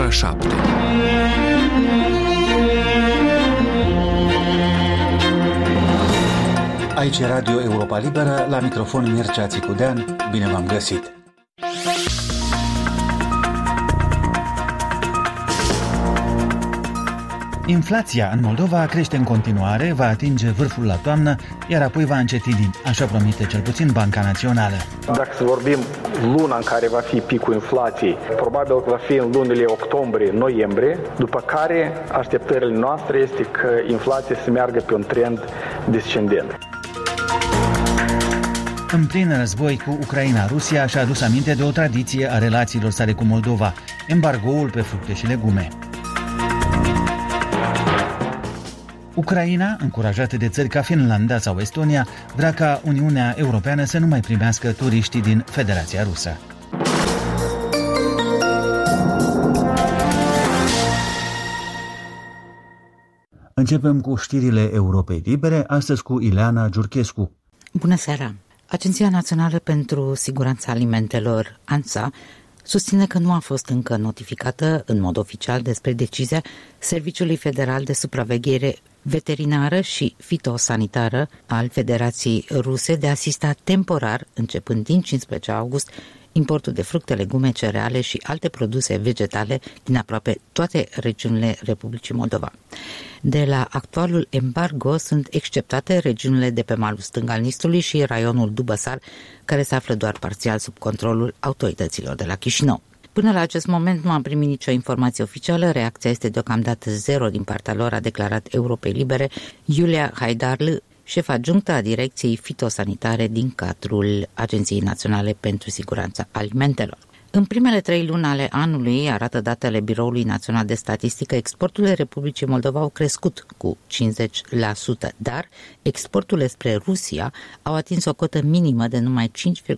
ora 7. Aici e Radio Europa Liberă, la microfon Mircea Țicudean. Bine v-am găsit! Inflația în Moldova crește în continuare, va atinge vârful la toamnă, iar apoi va înceti din, așa promite cel puțin Banca Națională. Dacă să vorbim luna în care va fi picul inflației, probabil că va fi în lunile octombrie-noiembrie, după care așteptările noastre este că inflația să meargă pe un trend descendent. În plin război cu Ucraina, Rusia și-a adus aminte de o tradiție a relațiilor sale cu Moldova, embargoul pe fructe și legume. Ucraina, încurajată de țări ca Finlanda sau Estonia, vrea ca Uniunea Europeană să nu mai primească turiștii din Federația Rusă. Începem cu știrile Europei Libere, astăzi cu Ileana Giurchescu. Bună seara! Agenția Națională pentru Siguranța Alimentelor, ANSA, susține că nu a fost încă notificată în mod oficial despre decizia Serviciului Federal de Supraveghere Veterinară și Fitosanitară al Federației Ruse de a asista temporar, începând din 15 august, importul de fructe, legume, cereale și alte produse vegetale din aproape toate regiunile Republicii Moldova. De la actualul embargo sunt exceptate regiunile de pe malul stâng al Nistrului și raionul Dubăsar, care se află doar parțial sub controlul autorităților de la Chișinău. Până la acest moment nu am primit nicio informație oficială, reacția este deocamdată zero din partea lor, a declarat Europei Libere Iulia Haidarlă, șef adjunctă a Direcției Fitosanitare din cadrul Agenției Naționale pentru Siguranța Alimentelor. În primele 3 luni ale anului, arată datele Biroului Național de Statistică, exporturile Republicii Moldova au crescut cu 50%, dar exporturile spre Rusia au atins o cotă minimă de numai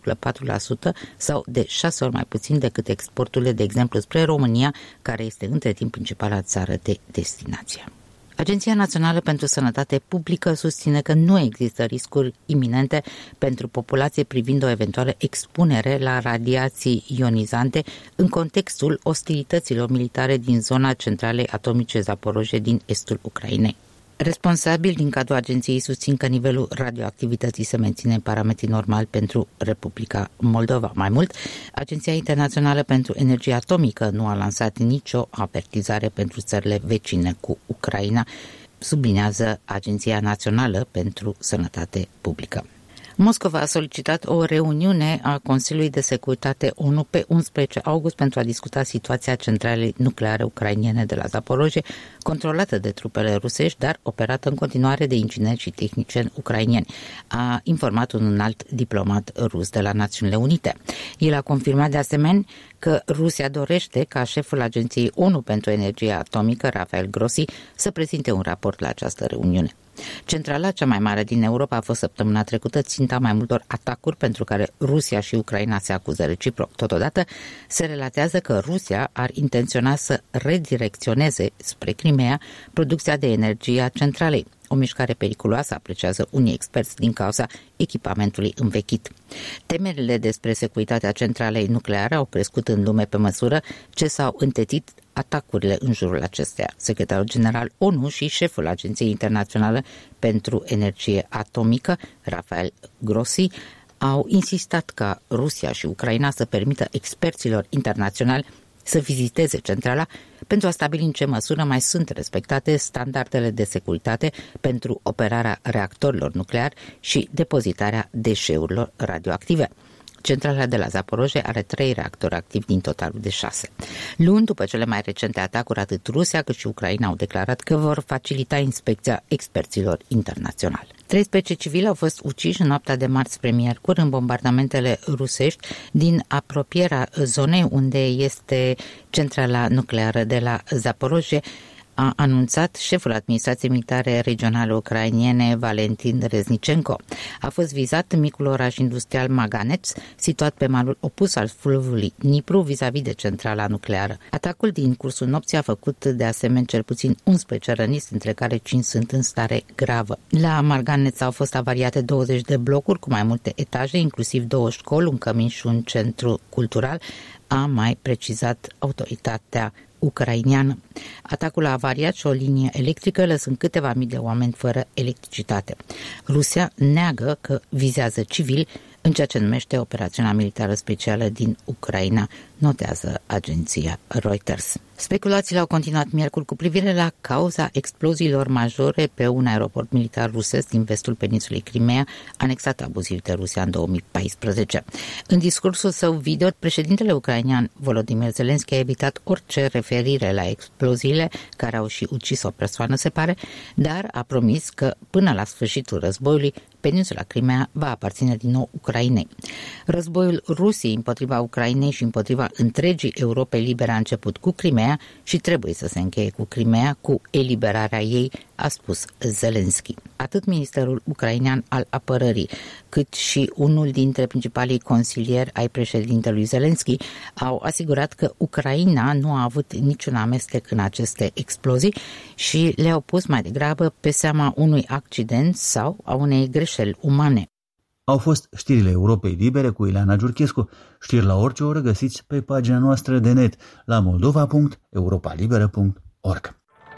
5,4% sau de 6 ori mai puțin decât exporturile, de exemplu, spre România, care este între timp principala țară de destinație. Agenția Națională pentru Sănătate Publică susține că nu există riscuri iminente pentru populație privind o eventuală expunere la radiații ionizante în contextul ostilităților militare din zona centralei atomice Zaporozhye din estul Ucrainei. Responsabili din cadrul agenției susțin că nivelul radioactivității se menține în parametri normali pentru Republica Moldova. Mai mult, Agenția Internațională pentru Energie Atomică nu a lansat nicio avertizare pentru țările vecine cu Ucraina, subliniază Agenția Națională pentru Sănătate Publică. Moscova a solicitat o reuniune a Consiliului de Securitate ONU pe 11 august pentru a discuta situația centralei nucleare ucrainene de la Zaporozhye, controlată de trupele rusești, dar operată în continuare de ingineri și tehnicieni ucraineni, a informat un înalt diplomat rus de la Națiunile Unite. El a confirmat de asemenea că Rusia dorește ca șeful Agenției ONU pentru Energie Atomică, Rafael Grossi, să prezinte un raport la această reuniune. Centrala cea mai mare din Europa a fost săptămâna trecută ținta mai multor atacuri pentru care Rusia și Ucraina se acuză reciproc. Totodată se relatează că Rusia ar intenționa să redirecționeze spre Crimea producția de energie a centralei, o mișcare periculoasă, apreciază unii experți, din cauza echipamentului învechit. Temerile despre securitatea centralei nucleare au crescut în lume pe măsură ce s-au întetit atacurile în jurul acesteia. Secretarul general ONU și șeful Agenției Internaționale pentru Energie Atomică, Rafael Grossi, au insistat ca Rusia și Ucraina să permită experților internaționali să viziteze centrala pentru a stabili în ce măsură mai sunt respectate standardele de securitate pentru operarea reactorilor nucleari și depozitarea deșeurilor radioactive. Centrala de la Zaporozhye are 3 reactori activi din totalul de 6. Luni după cele mai recente atacuri, atât Rusia cât și Ucraina au declarat că vor facilita inspecția experților internaționali. 13 civili au fost uciși în noaptea de marți spre miercuri în bombardamentele rusești din apropierea zonei unde este centrala nucleară de la Zaporozhye, a anunțat șeful administrației militare regionale ucrainene Valentin Reznichenko. A fost vizat micul oraș industrial Maganeț, situat pe malul opus al fluviului Dnipru, vis-a-vis de centrala nucleară. Atacul din cursul nopții a făcut de asemenea cel puțin 11 răniți, între care 5 sunt în stare gravă. La Marganeț au fost avariate 20 de blocuri cu mai multe etaje, inclusiv 2 școli, un cămin și un centru cultural, a mai precizat autoritatea ucraineană. Atacul a avariat și o linie electrică, lăsând câteva mii de oameni fără electricitate. Rusia neagă că vizează civili în ceea ce numește operațiunea militară specială din Ucraina, notează agenția Reuters. Speculațiile au continuat miercuri cu privire la cauza exploziilor majore pe un aeroport militar rusesc din vestul peninsulei Crimea, anexat abuziv de Rusia în 2014. În discursul său video, președintele ucrainean Volodymyr Zelensky a evitat orice referire la exploziile care au și ucis o persoană, se pare, dar a promis că până la sfârșitul războiului, peninsula Crimea va aparține din nou Ucrainei. Războiul Rusiei împotriva Ucrainei și împotriva întregii Europe libere a început cu Crimea și trebuie să se încheie cu Crimea, cu eliberarea ei, a spus Zelensky. Atât Ministerul Ucrainean al Apărării, cât și unul dintre principalii consilieri ai președintelui Zelensky au asigurat că Ucraina nu a avut niciun amestec în aceste explozii și le-au pus mai degrabă pe seama unui accident sau a unei greșeli umane. Au fost știrile Europei Libere cu Ileana Giurchescu. Știri la orice oră găsiți pe pagina noastră de net la moldova.europalibera.org.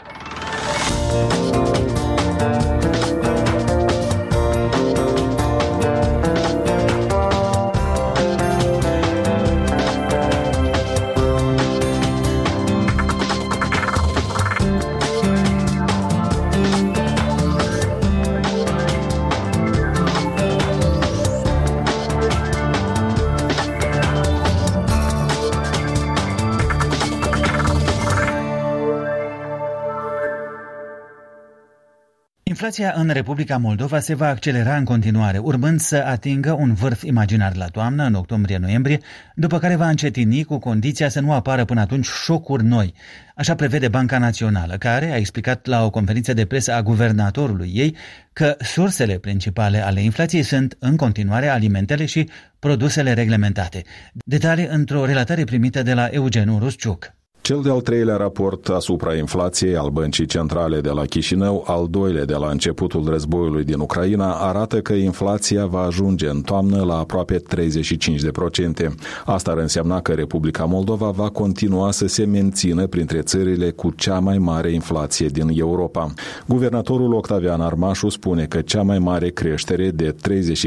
Inflația în Republica Moldova se va accelera în continuare, urmând să atingă un vârf imaginar la toamnă, în octombrie-noiembrie, după care va încetini cu condiția să nu apară până atunci șocuri noi. Așa prevede Banca Națională, care a explicat la o conferință de presă a guvernatorului ei că sursele principale ale inflației sunt în continuare alimentele și produsele reglementate. Detalii într-o relatare primită de la Eugen Rusciuc. Cel de-al treilea raport asupra inflației al Băncii Centrale de la Chișinău, al doilea de la începutul războiului din Ucraina, arată că inflația va ajunge în toamnă la aproape 35%. Asta ar însemna că Republica Moldova va continua să se mențină printre țările cu cea mai mare inflație din Europa. Guvernatorul Octavian Armașu spune că cea mai mare creștere de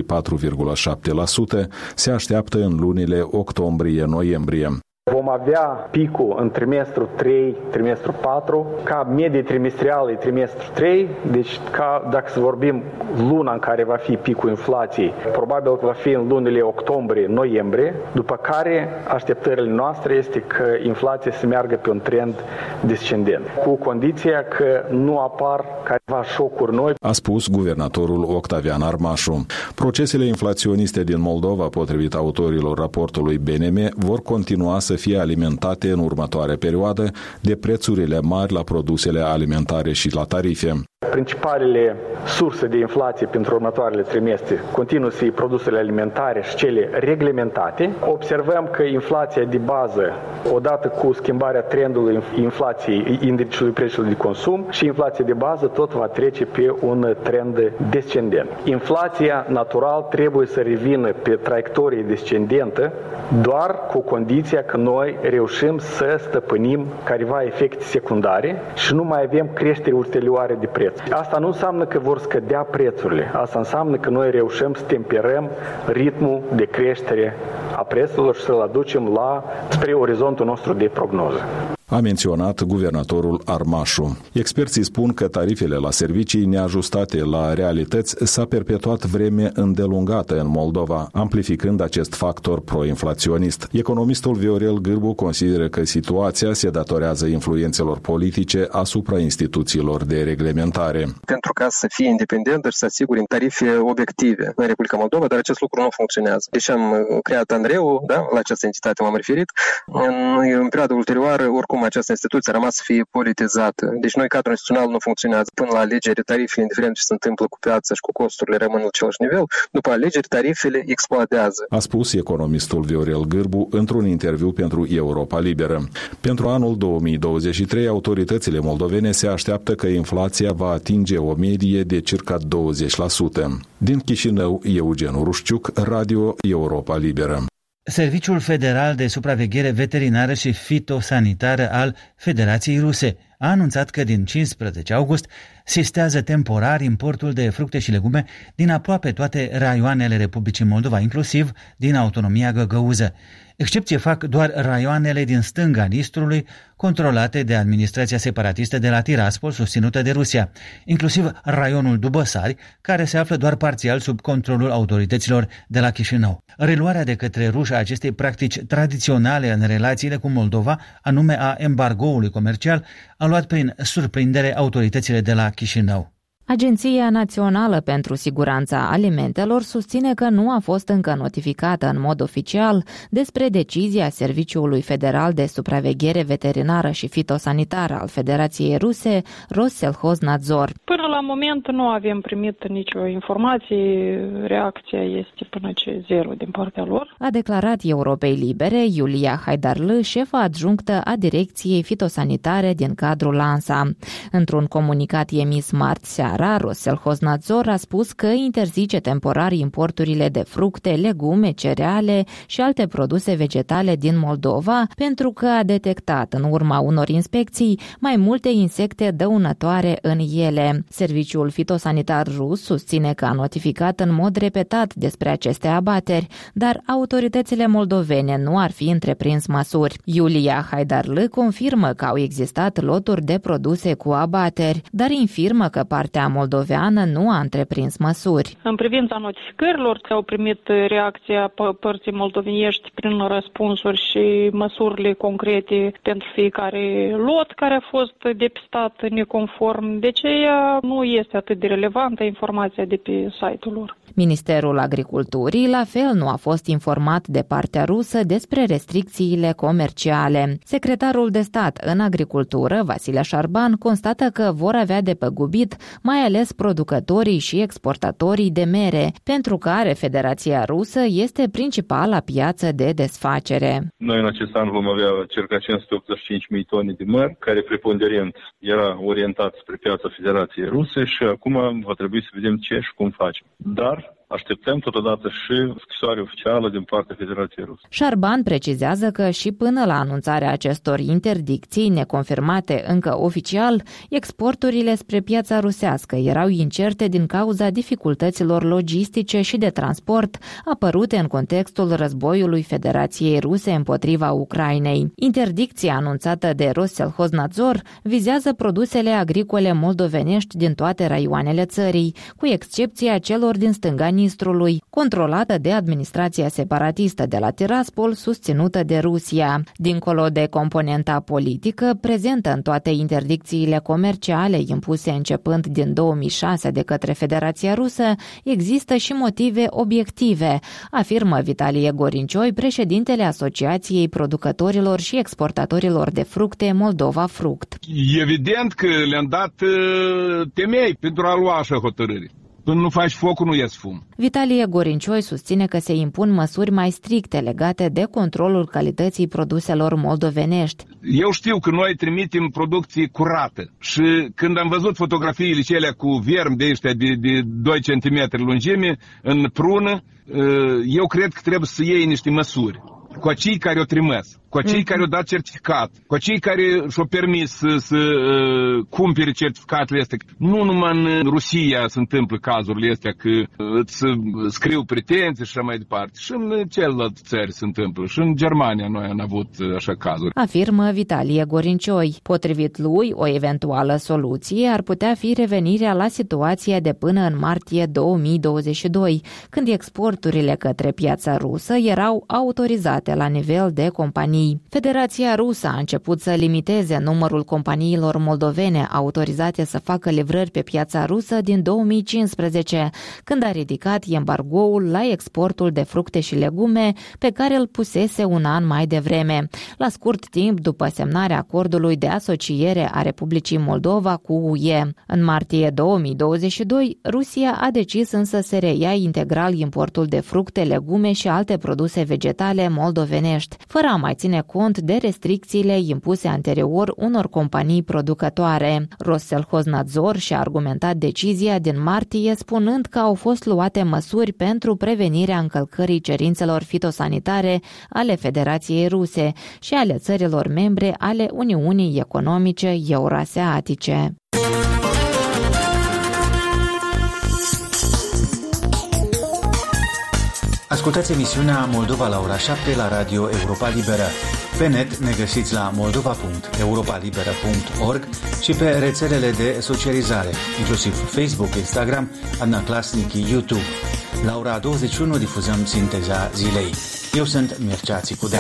34,7% se așteaptă în lunile octombrie-noiembrie. Vom avea picul în trimestru 3, trimestru 4, ca medie trimestrială trimestru 3, deci ca dacă să vorbim luna în care va fi picul inflației, probabil că va fi în lunile octombrie-noiembrie, după care așteptările noastre este că inflația să meargă pe un trend descendent, cu condiția că nu apar careva șocuri noi, a spus guvernatorul Octavian Armașu. Procesele inflaționiste din Moldova, potrivit autorilor raportului BNM, vor continua să fie alimentate în următoarea perioadă de prețurile mari la produsele alimentare și la tarife. Principalele surse de inflație pentru următoarele trimestre continuă să fie produsele alimentare și cele reglementate. Observăm că inflația de bază, odată cu schimbarea trendului inflației, indicului prețului de consum și inflația de bază, tot va trece pe un trend descendent. Inflația natural trebuie să revină pe traiectorie descendentă doar cu condiția că noi reușim să stăpânim careva efecte secundare și nu mai avem creșteri ulterioare de preț. Asta nu înseamnă că vor scădea prețurile. Asta înseamnă că noi reușim să temperăm ritmul de creștere a prețurilor și să-l aducem spre orizontul nostru de prognoză. A menționat guvernatorul Armașu. Experții spun că tarifele la servicii neajustate la realități s-a perpetuat vreme îndelungată în Moldova, amplificând acest factor pro-inflaționist. Economistul Viorel Gârbu consideră că situația se datorează influențelor politice asupra instituțiilor de reglementare. Pentru ca să fie independentă și să asigure tarife obiective în Republica Moldova, dar acest lucru nu funcționează. Deci am creat ANRE-ul, la această entitate m-am referit. În perioada ulterioară, oricum această instituție a rămas să fie politizată. Deci noi, cadrul instituțional nu funcționează. Până la alegeri, tarifele, indiferent ce se întâmplă cu piața și cu costurile, rămân la același nivel. După alegeri, tarifele explodează. A spus economistul Viorel Gârbu într-un interviu pentru Europa Liberă. Pentru anul 2023, autoritățile moldovene se așteaptă că inflația va atinge o medie de circa 20%. Din Chișinău, Eugen Rusciuc, Radio Europa Liberă. Serviciul Federal de Supraveghere Veterinară și Fitosanitară al Federației Ruse a anunțat că din 15 august sistează temporar importul de fructe și legume din aproape toate raioanele Republicii Moldova, inclusiv din autonomia găgăuză. Excepție fac doar raioanele din stânga Nistrului, controlate de administrația separatistă de la Tiraspol, susținută de Rusia, inclusiv raionul Dubăsari, care se află doar parțial sub controlul autorităților de la Chișinău. Reluarea de către ruși a acestei practici tradiționale în relațiile cu Moldova, anume a embargoului comercial, a luat prin surprindere autoritățile de la Chișinău. Agenția Națională pentru Siguranța Alimentelor susține că nu a fost încă notificată în mod oficial despre decizia Serviciului Federal de Supraveghere Veterinară și Fitosanitară al Federației Ruse, Rosselschoznadzor. Până la moment nu avem primit nicio informație, reacția este până ce zero din partea lor. A declarat Europei Libere Iulia Haidarlı, șefa adjunctă a Direcției Fitosanitare din cadrul ANSA. Într-un comunicat emis marți seara, Rosselschoznadzor a spus că interzice temporar importurile de fructe, legume, cereale și alte produse vegetale din Moldova pentru că a detectat în urma unor inspecții mai multe insecte dăunătoare în ele. Serviciul fitosanitar rus susține că a notificat în mod repetat despre aceste abateri, dar autoritățile moldovene nu ar fi întreprins măsuri. Iulia Haidarlı confirmă că au existat loturi de produse cu abateri, dar infirmă că partea moldoveană nu a întreprins măsuri. În privința notificărilor, au primit reacția părții moldovenești prin răspunsuri și măsurile concrete pentru fiecare lot care a fost depistat neconform. De aceea nu este atât de relevantă informația de pe site-ul lor. Ministerul Agriculturii la fel nu a fost informat de partea rusă despre restricțiile comerciale. Secretarul de stat în agricultură, Vasile Șarban, constată că vor avea de păgubit mai ales producătorii și exportatorii de mere, pentru care Federația Rusă este principala piață de desfacere. Noi în acest an vom avea circa 585.000 tone de măr, care preponderent era orientat spre piața Federației Ruse și acum va trebui să vedem ce și cum facem. Dar așteptăm totodată și scrisoare oficială din partea Federației Ruse. Șarban precizează că și până la anunțarea acestor interdicții neconfirmate încă oficial, exporturile spre piața rusească erau incerte din cauza dificultăților logistice și de transport apărute în contextul războiului Federației Ruse împotriva Ucrainei. Interdicția anunțată de Rosselschoznadzor vizează produsele agricole moldovenești din toate raioanele țării, cu excepția celor din stânga Nistrului, controlată de administrația separatistă de la Tiraspol, susținută de Rusia. Dincolo de componenta politică, prezentă în toate interdicțiile comerciale impuse începând din 2006 de către Federația Rusă, există și motive obiective, afirmă Vitalie Gorincioi, președintele Asociației Producătorilor și Exportatorilor de Fructe Moldova Fruct. Evident că le-am dat temei pentru a lua așa hotărâri. Până nu faci focul, nu ies fum. Vitalie Gorincioi susține că se impun măsuri mai stricte legate de controlul calității produselor moldovenești. Eu știu că noi trimitem producție curată și când am văzut fotografiile cele cu viermi de ăștia de 2 cm lungime în prună, eu cred că trebuie să iei niște măsuri cu cei care o trimis, cu cei care au dat certificat, cu cei care și-au permis să cumpere certificatele astea. Nu numai în Rusia se întâmplă cazurile astea că îți scriu pretenții și așa mai departe. Și în celelalte țări se întâmplă. Și în Germania noi am avut așa cazuri. Afirmă Vitalie Gorincioi. Potrivit lui, o eventuală soluție ar putea fi revenirea la situația de până în martie 2022, când exporturile către piața rusă erau autorizate la nivel de companii. Federația Rusă a început să limiteze numărul companiilor moldovene autorizate să facă livrări pe piața rusă din 2015, când a ridicat embargoul la exportul de fructe și legume pe care îl pusese un an mai devreme, la scurt timp după semnarea acordului de asociere a Republicii Moldova cu UE. În martie 2022, Rusia a decis însă să reia integral importul de fructe, legume și alte produse vegetale moldovenești, fără a mai ține ține cont de restricțiile impuse anterior unor companii producătoare. Rossellhoznádzor și-a argumentat decizia din martie spunând că au fost luate măsuri pentru prevenirea încălcării cerințelor fitosanitare ale Federației Ruse și ale țărilor membre ale Uniunii Economice Eurasiatice. Ascultați emisiunea Moldova la ora 7 la Radio Europa Liberă. Pe net ne găsiți la moldova.europalibera.org și pe rețelele de socializare, inclusiv Facebook, Instagram, Adnaclasnic, YouTube. La ora 21 difuzăm sinteza zilei. Eu sunt Mircea Țicudea.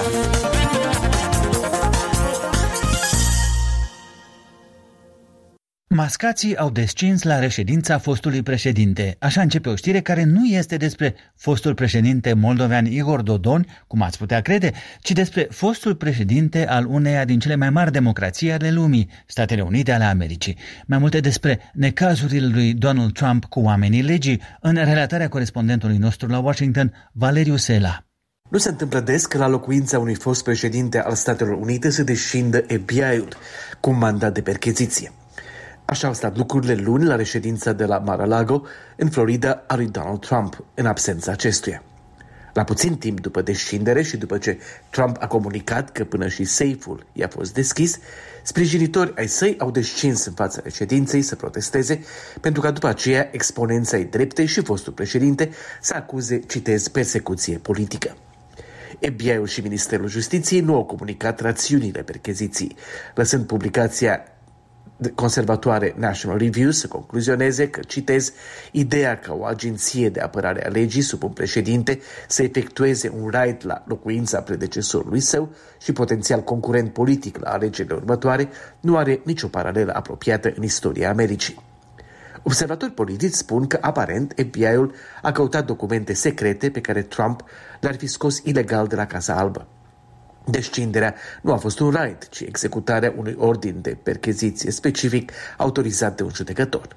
Mascații au descins la reședința fostului președinte. Așa începe o știre care nu este despre fostul președinte moldovean Igor Dodon, cum ați putea crede, ci despre fostul președinte al uneia din cele mai mari democrații ale lumii, Statele Unite ale Americii. Mai multe despre necazurile lui Donald Trump cu oamenii legii în relatarea corespondentului nostru la Washington, Valeriu Sela. Nu se întâmplă des că la locuința unui fost președinte al Statelor Unite se descindă FBI-ul cu un mandat de percheziție. Așa au stat lucrurile luni la reședința de la Mar-a-Lago, în Florida, a lui Donald Trump, în absența acestuia. La puțin timp după descindere și după ce Trump a comunicat că până și safe-ul i-a fost deschis, sprijinitori ai săi au descins în fața reședinței să protesteze, pentru ca după aceea exponenții ai dreptei și fostul președinte să acuze, citez, persecuție politică. FBI-ul și Ministerul Justiției nu au comunicat rațiunile percheziției, lăsând publicația conservatoare National Review să concluzioneze că, citez, ideea ca o agenție de apărare a legii sub un președinte să efectueze un raid la locuința predecesorului său și potențial concurent politic la alegerile următoare nu are nicio paralelă apropiată în istoria Americii. Observatori politici spun că, aparent, FBI-ul a căutat documente secrete pe care Trump le-ar fi scos ilegal de la Casa Albă. Descinderea nu a fost un raid, ci executarea unui ordin de percheziție specific autorizat de un judecător.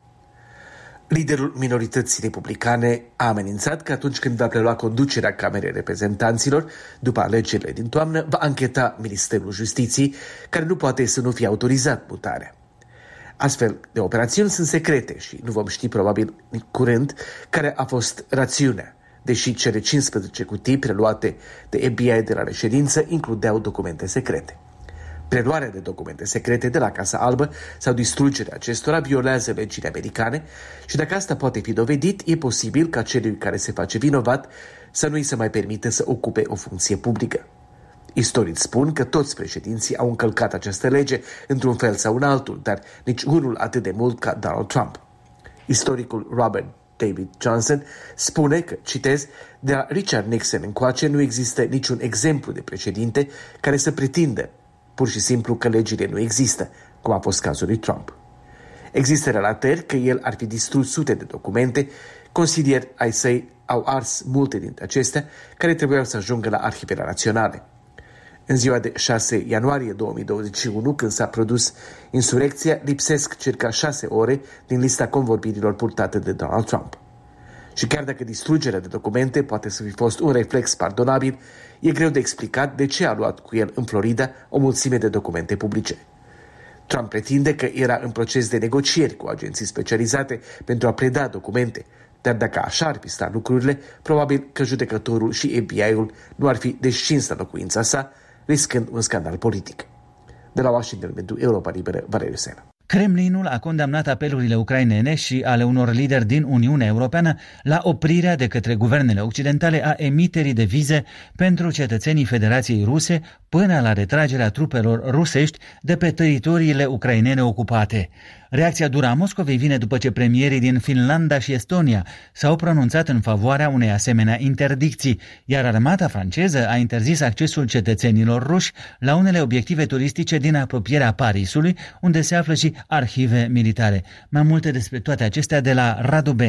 Liderul minorității republicane a amenințat că atunci când va prelua conducerea Camerei Reprezentanților, după alegerile din toamnă, va ancheta Ministerul Justiției, care nu poate să nu fie autorizat mutarea. Astfel de operațiuni sunt secrete și nu vom ști probabil curând care a fost rațiunea, deși cele 15 cutii preluate de FBI de la reședință includeau documente secrete. Preluarea de documente secrete de la Casa Albă sau distrugerea acestora violează legile americane și dacă asta poate fi dovedit, e posibil ca celui care se face vinovat să nu îi se mai permite să ocupe o funcție publică. Istorici spun că toți președinții au încălcat această lege într-un fel sau în altul, dar nici unul atât de mult ca Donald Trump. Istoricul Robert David Johnson spune că, citez, de la Richard Nixon încoace nu există niciun exemplu de președinte care să pretindă pur și simplu că legile nu există, cum a fost cazul lui Trump. Există relatări că el ar fi distrus sute de documente, consilieri ai săi au ars multe dintre acestea care trebuiau să ajungă la arhivele naționale. În ziua de 6 ianuarie 2021, când s-a produs insurecția, lipsesc circa 6 ore din lista convorbirilor purtate de Donald Trump. Și chiar dacă distrugerea de documente poate să fi fost un reflex pardonabil, e greu de explicat de ce a luat cu el în Florida o mulțime de documente publice. Trump pretinde că era în proces de negocieri cu agenții specializate pentru a preda documente, dar dacă așa ar fi stat lucrurile, probabil că judecătorul și FBI-ul nu ar fi descins la locuința sa, riscând un scandal politic. De la Washington pentru Europa Liberă, Valeriu Sela. Kremlinul a condamnat apelurile ucrainene și ale unor lideri din Uniunea Europeană la oprirea de către guvernele occidentale a emiterii de vize pentru cetățenii Federației Ruse până la retragerea trupelor rusești de pe teritoriile ucrainene ocupate. Reacția dură a Moscovei vine după ce premierii din Finlanda și Estonia s-au pronunțat în favoarea unei asemenea interdicții, iar armata franceză a interzis accesul cetățenilor ruși la unele obiective turistice din apropierea Parisului, unde se află și arhive militare. Mai multe despre toate acestea de la Radu Benea.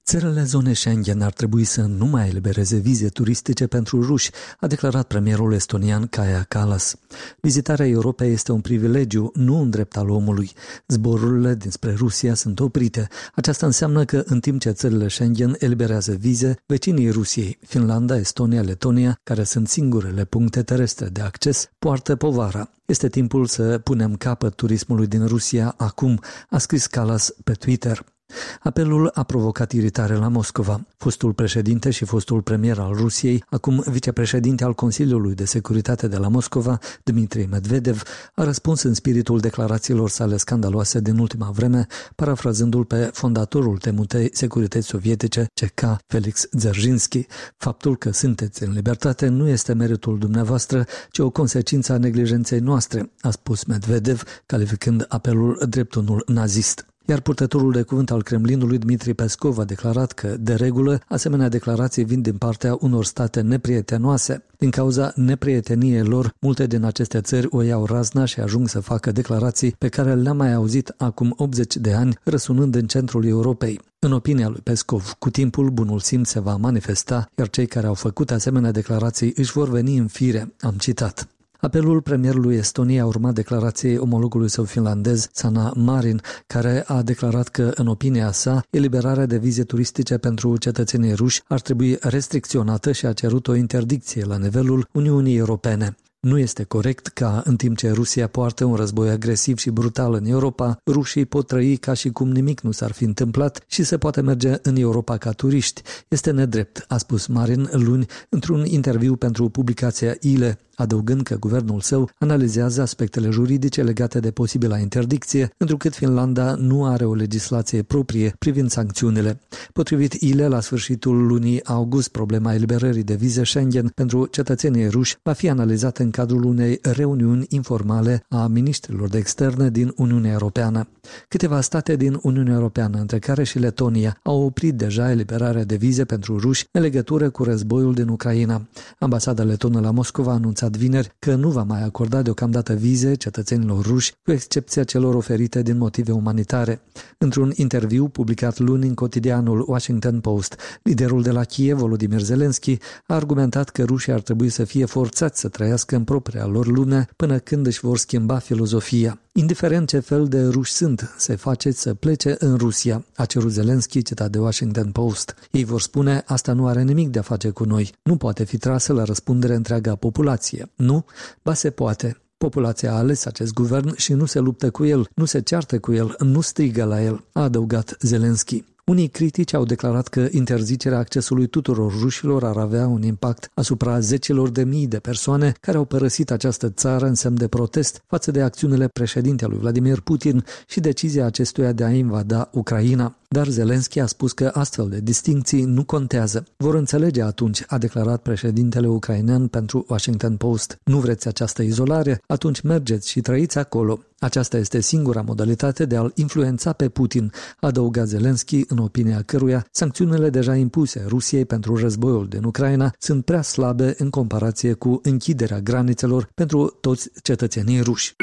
Țările zonei Schengen ar trebui să nu mai elibereze vize turistice pentru ruși, a declarat premierul estonian Kaja Kallas. Vizitarea Europei este un privilegiu, nu un drept al omului. Zborurile dinspre Rusia sunt oprite. Aceasta înseamnă că în timp ce țările Schengen eliberează vize, vecinii Rusiei, Finlanda, Estonia, Letonia, care sunt singurele puncte terestre de acces, poartă povara. Este timpul să punem capăt turismului din Rusia acum, a scris Kallas pe Twitter. Apelul a provocat iritare la Moscova. Fostul președinte și fostul premier al Rusiei, acum vicepreședinte al Consiliului de Securitate de la Moscova, Dmitry Medvedev, a răspuns în spiritul declarațiilor sale scandaloase din ultima vreme, parafrazându-l pe fondatorul temutei securități sovietice, CK, Felix Dzerzhinsky. Faptul că sunteți în libertate nu este meritul dumneavoastră, ci o consecință a neglijenței noastre, a spus Medvedev, calificând apelul drept unul nazist. Iar purtătorul de cuvânt al Kremlinului, Dmitry Peskov, a declarat că, de regulă, asemenea declarații vin din partea unor state neprietenoase. Din cauza neprieteniei lor, multe din aceste țări o iau razna și ajung să facă declarații pe care le-am mai auzit acum 80 de ani, răsunând în centrul Europei. În opinia lui Peskov, cu timpul bunul simț se va manifesta, iar cei care au făcut asemenea declarații își vor veni în fire, am citat. Apelul premierului Estoniei a urmat declarației omologului său finlandez, Sanna Marin, care a declarat că, în opinia sa, eliberarea de vize turistice pentru cetățenii ruși ar trebui restricționată și a cerut o interdicție la nivelul Uniunii Europene. Nu este corect ca, în timp ce Rusia poartă un război agresiv și brutal în Europa, rușii pot trăi ca și cum nimic nu s-ar fi întâmplat și se poate merge în Europa ca turiști. Este nedrept, a spus Marin luni într-un interviu pentru publicația ILE, adăugând că guvernul său analizează aspectele juridice legate de posibila interdicție, întrucât Finlanda nu are o legislație proprie privind sancțiunile. Potrivit ILE, la sfârșitul lunii august, problema eliberării de vize Schengen pentru cetățenii ruși va fi analizată în cadrul unei reuniuni informale a miniștrilor de externe din Uniunea Europeană. Câteva state din Uniunea Europeană, între care și Letonia, au oprit deja eliberarea de vize pentru ruși în legătură cu războiul din Ucraina. Ambasada letonă la Moscova a anunțat vineri că nu va mai acorda deocamdată vize cetățenilor ruși, cu excepția celor oferite din motive umanitare. Într-un interviu publicat luni în cotidianul Washington Post, liderul de la Kiev, Volodymyr Zelensky, a argumentat că rușii ar trebui să fie forțați să trăiască în propria lor lume până când își vor schimba filozofia. Indiferent ce fel de ruși sunt, se faceți să plece în Rusia, a cerut Zelensky, citat de Washington Post. Ei vor spune, asta nu are nimic de a face cu noi, nu poate fi trasă la răspundere întreaga populație. Nu? Ba se poate. Populația a ales acest guvern și nu se luptă cu el, nu se ceartă cu el, nu strigă la el, a adăugat Zelensky. Unii critici au declarat că interzicerea accesului tuturor rușilor ar avea un impact asupra zecilor de mii de persoane care au părăsit această țară în semn de protest față de acțiunile președintelui Vladimir Putin și decizia acestuia de a invada Ucraina. Dar Zelensky a spus că astfel de distincții nu contează. Vor înțelege atunci, a declarat președintele ucrainean pentru Washington Post. Nu vreți această izolare? Atunci mergeți și trăiți acolo. Aceasta este singura modalitate de a-l influența pe Putin, a adăugat Zelensky, în opinia căruia sancțiunile deja impuse Rusiei pentru războiul din Ucraina sunt prea slabe în comparație cu închiderea granițelor pentru toți cetățenii ruși.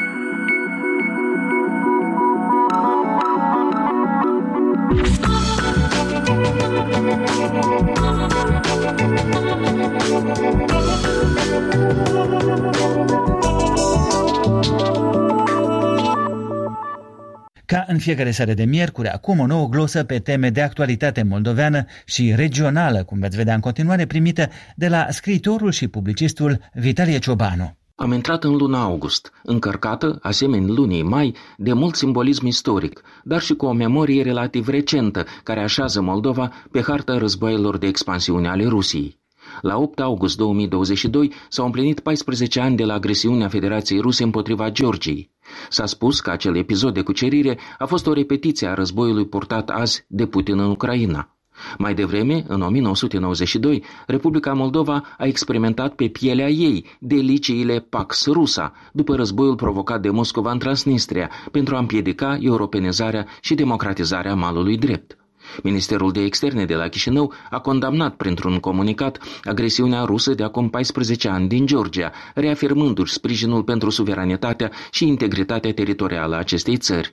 Ca în fiecare seară de miercuri, acum o nouă glosă pe teme de actualitate moldoveană și regională, cum veți vedea în continuare, primită de la scriitorul și publicistul Vitalie Ciobanu. Am intrat în luna august, încărcată, asemeni lunii mai, de mult simbolism istoric, dar și cu o memorie relativ recentă, care așează Moldova pe harta războaielor de expansiune ale Rusiei. La 8 august 2022 s-au împlinit 14 ani de la agresiunea Federației Ruse împotriva Georgiei. S-a spus că acel episod de cucerire a fost o repetiție a războiului purtat azi de Putin în Ucraina. Mai devreme, în 1992, Republica Moldova a experimentat pe pielea ei deliciile Pax Rusa, după războiul provocat de Moscova în Transnistria, pentru a împiedica europenizarea și democratizarea malului drept. Ministerul de Externe de la Chișinău a condamnat printr-un comunicat agresiunea rusă de acum 14 ani din Georgia, reafirmându-și sprijinul pentru suveranitatea și integritatea teritorială a acestei țări.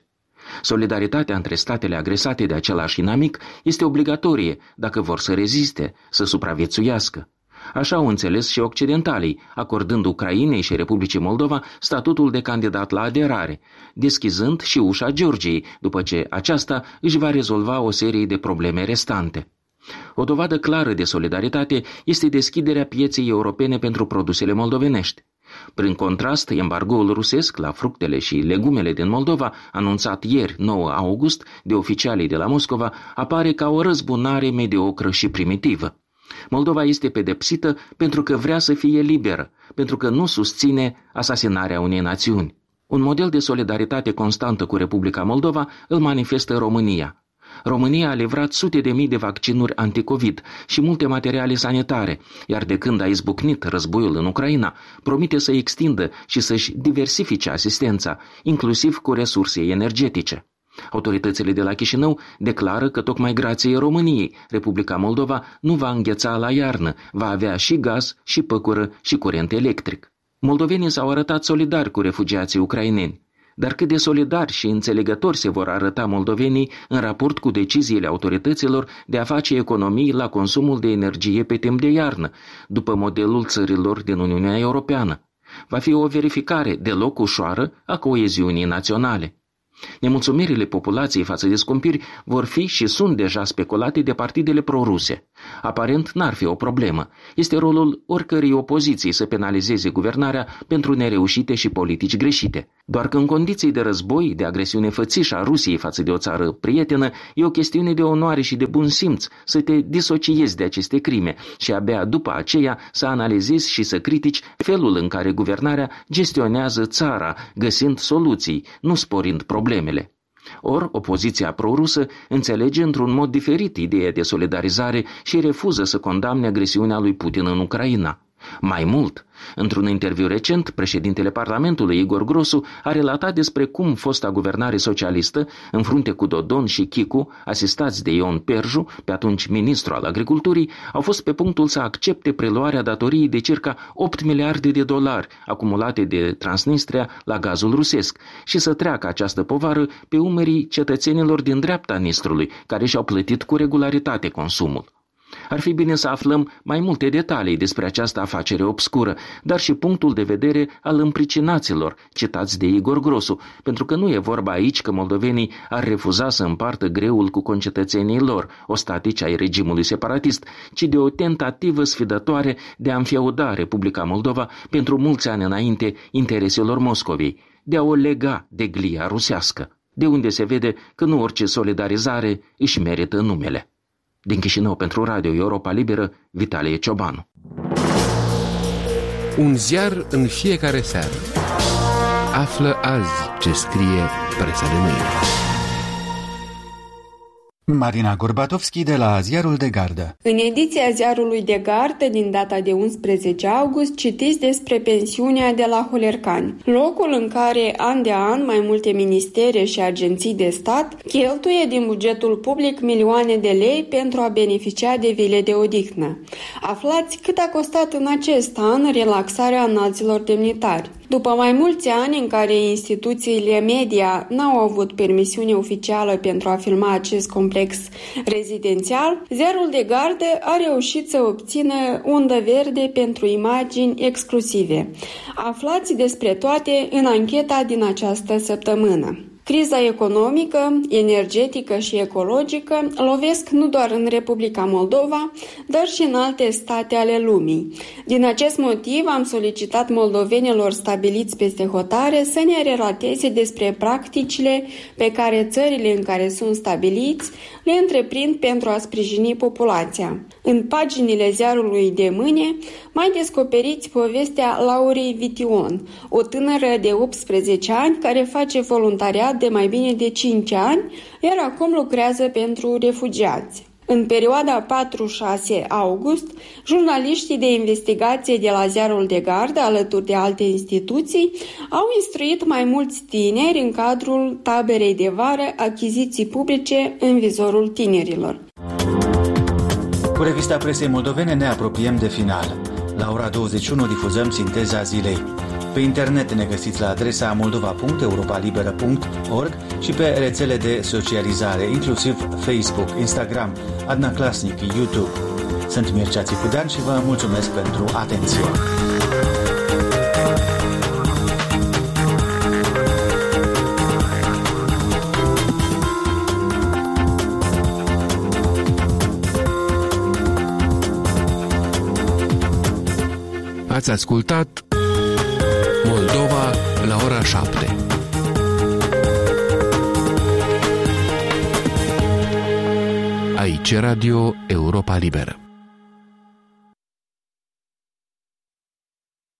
Solidaritatea între statele agresate de același inamic este obligatorie dacă vor să reziste, să supraviețuiască. Așa au înțeles și occidentalii, acordând Ucrainei și Republicii Moldova statutul de candidat la aderare, deschizând și ușa Georgiei, după ce aceasta își va rezolva o serie de probleme restante. O dovadă clară de solidaritate este deschiderea pieței europene pentru produsele moldovenești. Prin contrast, embargoul rusesc la fructele și legumele din Moldova, anunțat ieri, 9 august, de oficialii de la Moscova, apare ca o răzbunare mediocră și primitivă. Moldova este pedepsită pentru că vrea să fie liberă, pentru că nu susține asasinarea unei națiuni. Un model de solidaritate constantă cu Republica Moldova îl manifestă România. România a livrat sute de mii de vaccinuri anticovid și multe materiale sanitare, iar de când a izbucnit războiul în Ucraina, promite să extindă și să-și diversifice asistența, inclusiv cu resurse energetice. Autoritățile de la Chișinău declară că tocmai grație României, Republica Moldova nu va îngheța la iarnă, va avea și gaz, și păcură, și curent electric. Moldovenii s-au arătat solidari cu refugiații ucraineni. Dar cât de solidari și înțelegători se vor arăta moldovenii în raport cu deciziile autorităților de a face economii la consumul de energie pe timp de iarnă, după modelul țărilor din Uniunea Europeană. Va fi o verificare deloc ușoară a coeziunii naționale. Nemulțumirile populației față de scumpiri vor fi și sunt deja speculate de partidele proruse. Aparent n-ar fi o problemă. Este rolul oricărei opoziții să penalizeze guvernarea pentru nereușite și politici greșite. Doar că în condiții de război, de agresiune fățișă a Rusiei față de o țară prietenă, e o chestiune de onoare și de bun simț să te disociezi de aceste crime și abia după aceea să analizezi și să critici felul în care guvernarea gestionează țara, găsind soluții, nu sporind problemele. Ori, opoziția prorusă înțelege într-un mod diferit ideea de solidarizare și refuză să condamne agresiunea lui Putin în Ucraina. Mai mult, într-un interviu recent, președintele Parlamentului, Igor Grosu, a relatat despre cum fosta guvernare socialistă, în frunte cu Dodon și Chicu, asistați de Ion Perju, pe atunci ministru al agriculturii, au fost pe punctul să accepte preluarea datoriei de circa 8 miliarde de dolari acumulate de Transnistria la gazul rusesc și să treacă această povară pe umerii cetățenilor din dreapta Nistrului, care și-au plătit cu regularitate consumul. Ar fi bine să aflăm mai multe detalii despre această afacere obscură, dar și punctul de vedere al împricinaților, citați de Igor Grosu, pentru că nu e vorba aici că moldovenii ar refuza să împartă greul cu concetățenii lor, ostatici ai regimului separatist, ci de o tentativă sfidătoare de a înfeuda Republica Moldova pentru mulți ani înainte intereselor Moscovei, de a o lega de glia rusească, de unde se vede că nu orice solidarizare își merită numele. Din Chișinău pentru Radio Europa Liberă, Vitalie Ciobanu. Un ziar în fiecare seară. Află azi ce scrie presa de mâine. Marina Gorbatovski de la Ziarul de Gardă. În ediția Ziarului de Gardă din data de 11 august citiți despre pensiunea de la Holercani, locul în care an de an mai multe ministere și agenții de stat cheltuie din bugetul public milioane de lei pentru a beneficia de vile de odihnă. Aflați cât a costat în acest an relaxarea înalților demnitari. După mai mulți ani în care instituțiile media n-au avut permisiune oficială pentru a filma acest complex rezidențial, Ziarul de Gardă a reușit să obțină undă verde pentru imagini exclusive. Aflați despre toate în ancheta din această săptămână. Criza economică, energetică și ecologică lovesc nu doar în Republica Moldova, dar și în alte state ale lumii. Din acest motiv am solicitat moldovenilor stabiliți peste hotare să ne relateze despre practicile pe care țările în care sunt stabiliți le întreprind pentru a sprijini populația. În paginile Ziarului de mâine mai descoperiți povestea Laurei Vition, o tânără de 18 ani care face voluntariat de mai bine de 5 ani, iar acum lucrează pentru refugiați. În perioada 4-6 august, jurnaliștii de investigație de la Ziarul de Gardă, alături de alte instituții, au instruit mai mulți tineri în cadrul taberei de vară Achiziții publice în vizorul tinerilor. Cu revista presei moldovene ne apropiem de final. La ora 21 difuzăm Sinteza Zilei. Pe internet ne găsiți la adresa moldova.europalibera.org și pe rețele de socializare, inclusiv Facebook, Instagram, Adna Klasnic, YouTube. Sunt Mircea Țicudean și vă mulțumesc pentru atenție. Ați ascultat Moldova la ora 7. Aici Radio Europa Liberă.